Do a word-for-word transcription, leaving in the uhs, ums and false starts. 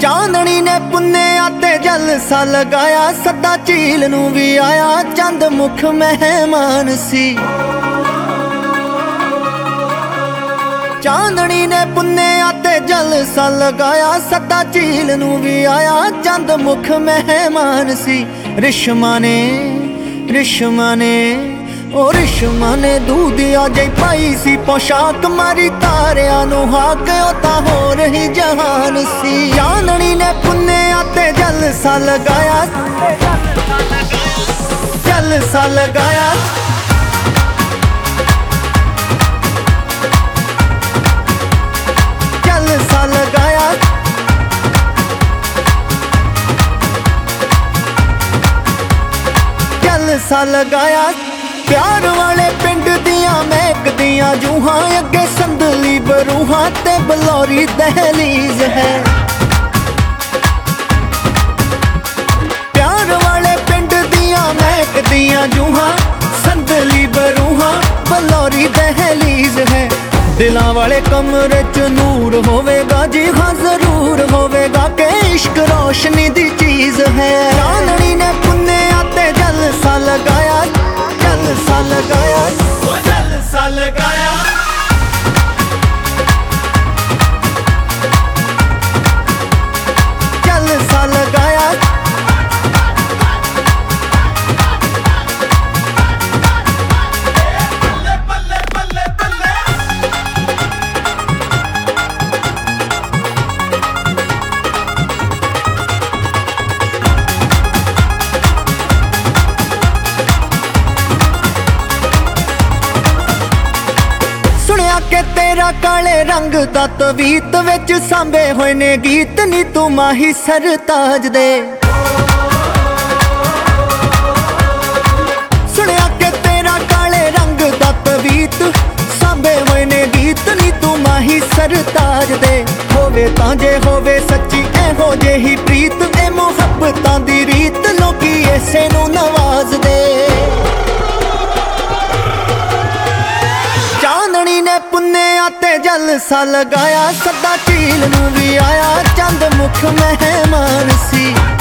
ਚਾਂਦਣੀ ਨੇ ਪੁੰਨਿਆ ਤੇ ਜਲਸਾ ਲਗਾਇਆ, ਸਦਾ ਝੀਲ ਨੂੰ ਵੀ ਆਇਆ, ਚੰਦ ਮੁਖ ਮਹਿਮਾਨ ਸੀ। ਚਾਂਦਣੀ ਨੇ ਪੁੰਨਿਆ ਤੇ ਜਲਸਾ ਲਗਾਇਆ, ਸਦਾ ਝੀਲ ਨੂੰ ਵੀ ਆਇਆ, ਚੰਦ ਮੁਖ ਮਹਿਮਾਨ ਸੀ। ਰਿਸ਼ਮਾ ਨੇ ਰਿਸ਼ਮਾ ਨੇ ਉਹ ਰਿਸ਼ਮਾ ਨੇ ਦੂਧਿਆ ਜਿਹੀ ਪਾਈ ਸੀ ਪੋਸ਼ਾਕ, ਮਾਰੀ ਤਾਰਿਆਂ ਨੂੰ ਹਾਕ, ਉਹ ਤਾਂ ਹੋਰ ਹੀ ਜਹਾਨ ਸੀ। ਚਾਂਦਣੀ ਨੇ ਪੁੰਨਿਆ ਤੇ ਜਲਸਾ ਲਗਾਇਆ, ਜਲਸਾ ਲਗਾਇਆ, ਜਲਸਾ ਲਗਾਇਆ, ਜਲਸਾ ਲਗਾਇਆ। ਪਿਆਰ ਵਾਲੇ ਪਿੰਡ ਦੀਆਂ ਮਹਿਕਦੀਆਂ ਜੂਹਾਂ, ਅੱਗੇ ਸੰਦਲੀ ਬਰੂਹਾਂ ਤੇ ਬਲੌਰੀ ਦਹਲੀਜ਼ ਹੈ। ਪਿਆਰ ਵਾਲੇ ਪਿੰਡ ਦੀਆਂ ਮਹਿਕਦੀਆਂ ਜੂਹਾਂ, ਸੰਦਲੀ ਬਰੂਹਾਂ ਬਲੌਰੀ ਦਹਲੀਜ਼ ਹੈ। ਦਿਲਾਂ ਵਾਲੇ ਕਮਰੇ ਚ ਨੂਰ ਹੋਵੇਗਾ ਜੀ, ਹਾਂ ਜ਼ਰੂਰ ਹੋਵੇਗਾ ਕਿ ਇਸ਼ਕ ਰੋਸ਼ਨੀ ਦੀ ਚੀਜ਼ ਹੈ। ਚਾਂਦਣੀ ਨੇ ਪੁੰਨਿਆ ਤੇ ਜਲਸਾ ਲਗਾਇਆ, ਜਲਸਾ ਲਗਾਇਆ, ਜਲਸਾ ਲਗਾਇਆ, ਜਲਸਾ ਲਗਾਇਆ। ਸੁਣਿਆ ਕਿ ਤੇਰਾ ਕਾਲੇ ਰੰਗ ਦਾ ਤਵੀਤ ਵਿੱਚ ਸਾਂਭੇ ਹੋਏ ਨੇ ਗੀਤ, ਨੀ ਤੂੰ ਮਾਹੀ ਸਰਤਾਜ ਦੇ। ਸੁਣਿਆ ਕਿ ਤੇਰਾ ਕਾਲੇ ਰੰਗ ਦਾ ਤਵੀਤ ਸਾਂਭੇ ਹੋਏ ਨੇ ਗੀਤ, ਨੀ ਤੂੰ ਮਾਹੀ ਸਰਤਾਜ ਦੇ। ਹੋਵੇ ਤਾਂ ਜੇ ਹੋਵੇ ਸੱਚੀ ਇਹੋ ਜਿਹੀ ਪ੍ਰੀਤ, ਇਹ ਮੁਹੱਬਤਾਂ ਦੀ ਰੀਤ, ਲੋਕੀ ਇਸੇ ਨੂੰ ਨਵਾਜ਼ਦੇ। ਚਾਂਦਣੀ ਨੇ ਪੁੰਨਿਆ ਤੇ ਜਲਸਾ ਲਗਾਇਆ, ਸਦਾ ਝੀਲ ਨੂੰ ਵੀ ਆਇਆ, ਚੰਦ ਮੁਖ ਮਹਿਮਾਨ ਸੀ।